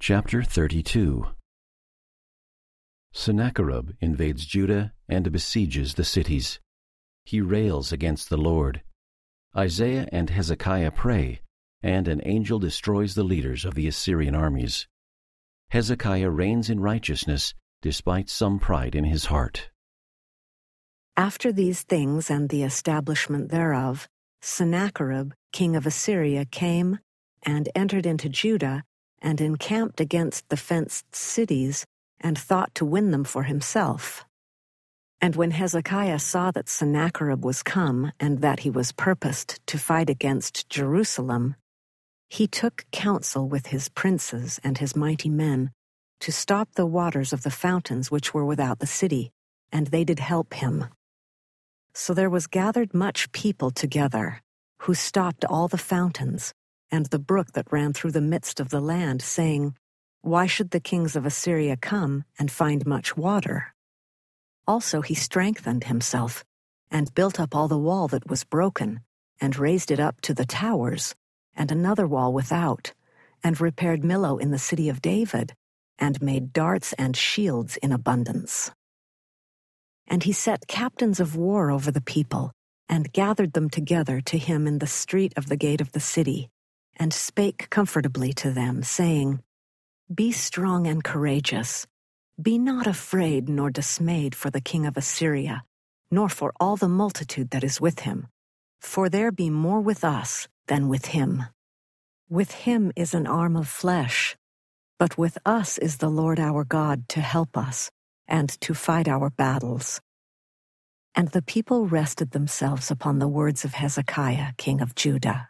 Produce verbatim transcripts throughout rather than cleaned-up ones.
Chapter thirty-two. Sennacherib invades Judah and besieges the cities. He rails against the Lord. Isaiah and Hezekiah pray, and an angel destroys the leaders of the Assyrian armies. Hezekiah reigns in righteousness, despite some pride in his heart. After these things and the establishment thereof, Sennacherib, king of Assyria, came and entered into Judah and encamped against the fenced cities and thought to win them for himself. And when Hezekiah saw that Sennacherib was come and that he was purposed to fight against Jerusalem, he took counsel with his princes and his mighty men to stop the waters of the fountains which were without the city, and they did help him. So there was gathered much people together, who stopped all the fountains, and the brook that ran through the midst of the land, saying, Why should the kings of Assyria come and find much water? Also he strengthened himself, and built up all the wall that was broken, and raised it up to the towers, and another wall without, and repaired Millo in the city of David, and made darts and shields in abundance. And he set captains of war over the people, and gathered them together to him in the street of the gate of the city, and spake comfortably to them, saying, Be strong and courageous. Be not afraid nor dismayed for the king of Assyria, nor for all the multitude that is with him. For there be more with us than with him. With him is an arm of flesh, but with us is the Lord our God to help us, and to fight our battles. And the people rested themselves upon the words of Hezekiah, king of Judah.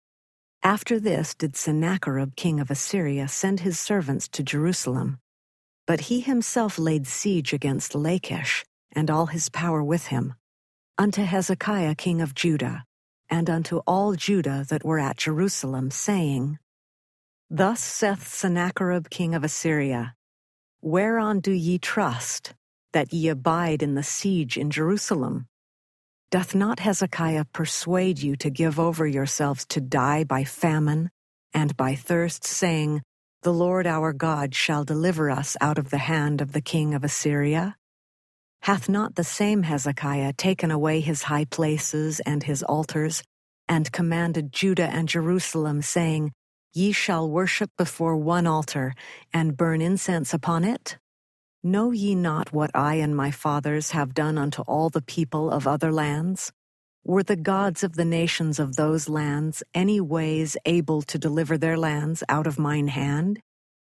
After this did Sennacherib, king of Assyria, send his servants to Jerusalem. But he himself laid siege against Lachish, and all his power with him, unto Hezekiah, king of Judah, and unto all Judah that were at Jerusalem, saying, Thus saith Sennacherib, king of Assyria, Whereon do ye trust, that ye abide in the siege in Jerusalem? Doth not Hezekiah persuade you to give over yourselves to die by famine and by thirst, saying, The Lord our God shall deliver us out of the hand of the king of Assyria? Hath not the same Hezekiah taken away his high places and his altars, and commanded Judah and Jerusalem, saying, Ye shall worship before one altar, and burn incense upon it? Know ye not what I and my fathers have done unto all the people of other lands? Were the gods of the nations of those lands any ways able to deliver their lands out of mine hand?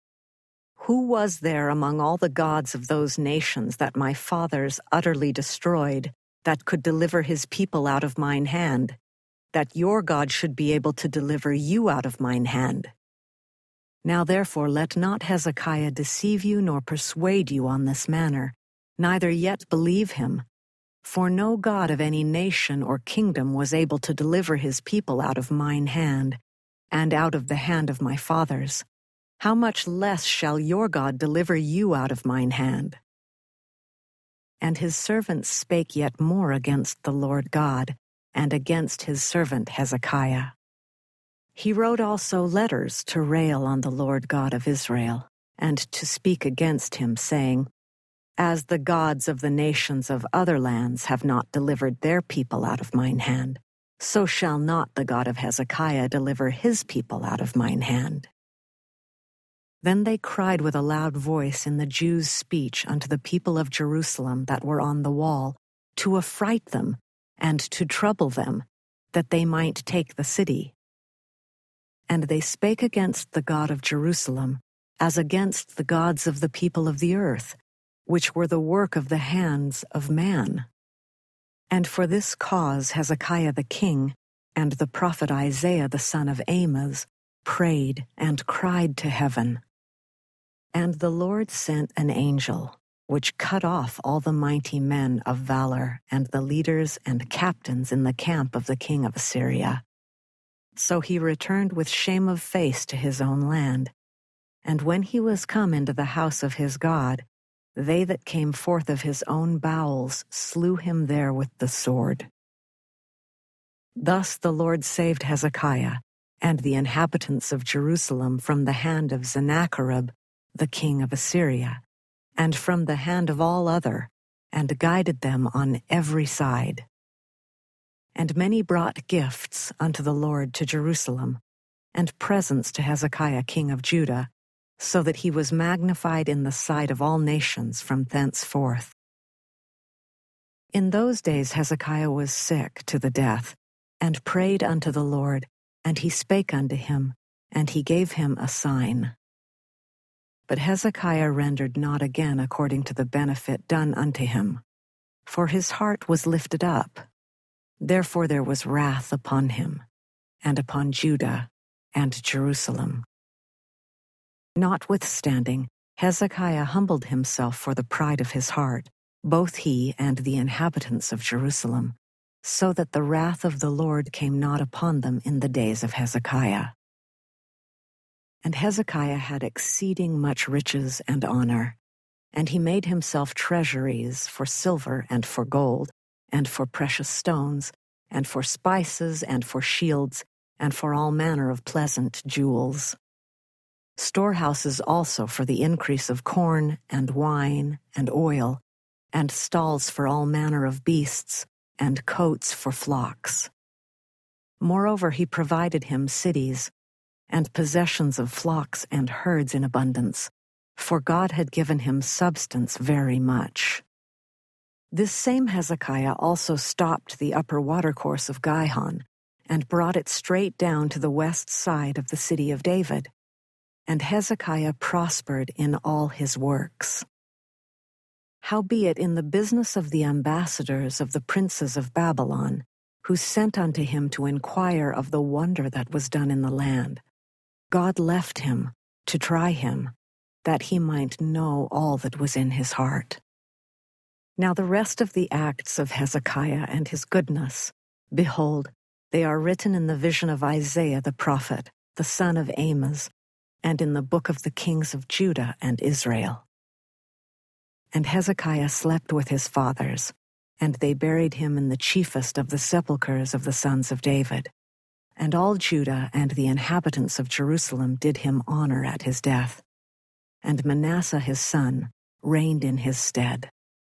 Who was there among all the gods of those nations that my fathers utterly destroyed, that could deliver his people out of mine hand, that your God should be able to deliver you out of mine hand? Now therefore let not Hezekiah deceive you nor persuade you on this manner, neither yet believe him. For no God of any nation or kingdom was able to deliver his people out of mine hand, and out of the hand of my fathers. How much less shall your God deliver you out of mine hand? And his servants spake yet more against the Lord God, and against his servant Hezekiah. He wrote also letters to rail on the Lord God of Israel, and to speak against him, saying, As the gods of the nations of other lands have not delivered their people out of mine hand, so shall not the God of Hezekiah deliver his people out of mine hand. Then they cried with a loud voice in the Jews' speech unto the people of Jerusalem that were on the wall, to affright them, and to trouble them, that they might take the city. And they spake against the God of Jerusalem, as against the gods of the people of the earth, which were the work of the hands of man. And for this cause Hezekiah the king, and the prophet Isaiah the son of Amoz, prayed and cried to heaven. And the Lord sent an angel, which cut off all the mighty men of valor, and the leaders and captains in the camp of the king of Assyria. So he returned with shame of face to his own land. And when he was come into the house of his God, they that came forth of his own bowels slew him there with the sword. Thus the Lord saved Hezekiah and the inhabitants of Jerusalem from the hand of Sennacherib, the king of Assyria, and from the hand of all other, and guided them on every side. And many brought gifts unto the Lord to Jerusalem, and presents to Hezekiah king of Judah, so that he was magnified in the sight of all nations from thenceforth. In those days Hezekiah was sick to the death, and prayed unto the Lord, and he spake unto him, and he gave him a sign. But Hezekiah rendered not again according to the benefit done unto him, for his heart was lifted up. Therefore there was wrath upon him, and upon Judah and Jerusalem. Notwithstanding, Hezekiah humbled himself for the pride of his heart, both he and the inhabitants of Jerusalem, so that the wrath of the Lord came not upon them in the days of Hezekiah. And Hezekiah had exceeding much riches and honor, and he made himself treasuries for silver and for gold, and for precious stones, and for spices, and for shields, and for all manner of pleasant jewels. Storehouses also for the increase of corn, and wine, and oil, and stalls for all manner of beasts, and coats for flocks. Moreover, he provided him cities, and possessions of flocks and herds in abundance, for God had given him substance very much. This same Hezekiah also stopped the upper watercourse of Gihon, and brought it straight down to the west side of the city of David. And Hezekiah prospered in all his works. Howbeit in the business of the ambassadors of the princes of Babylon, who sent unto him to inquire of the wonder that was done in the land, God left him to try him, that he might know all that was in his heart. Now the rest of the acts of Hezekiah and his goodness, behold, they are written in the vision of Isaiah the prophet, the son of Amoz, and in the book of the kings of Judah and Israel. And Hezekiah slept with his fathers, and they buried him in the chiefest of the sepulchres of the sons of David. And all Judah and the inhabitants of Jerusalem did him honor at his death. And Manasseh his son reigned in his stead.